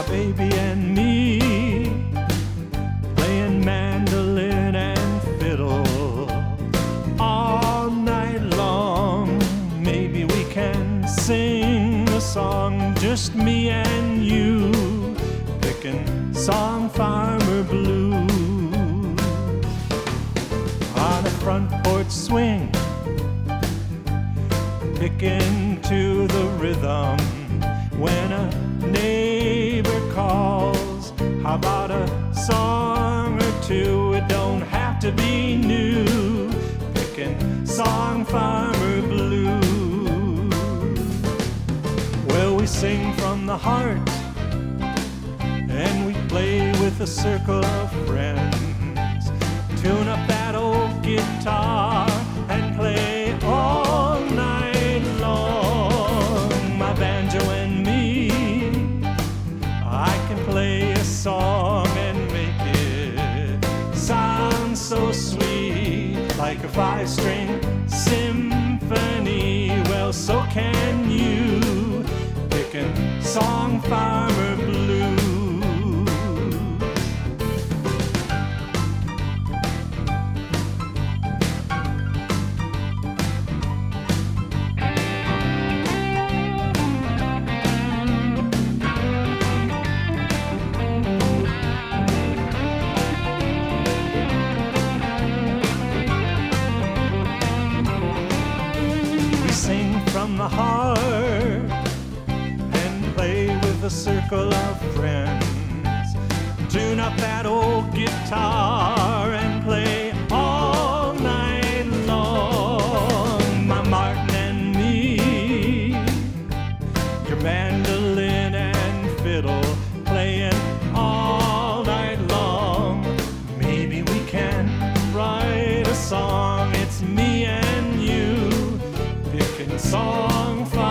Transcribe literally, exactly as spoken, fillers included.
baby and me, playing mandolin and fiddle all night long. Maybe we can sing a song, just me and you, picking song farmer blues on a front porch swing, picking to the rhythm. When a neighbor calls, how about a song or two? It don't have to be new, picking song farmer blues. Well, we sing from the heart, and we play with a circle of friends. Tune up that old guitar and play all night long. My banjo and me, I can play a song and make it sound so sweet, like a five-string symphony. Well, so can you, picking song farmer blues. From the heart and play with a circle of friends. Tune up that old guitar and play all night long. My Martin and me, your mandolin and fiddle, playing all night long. Maybe we can write a song, it's me and you, picking song farmer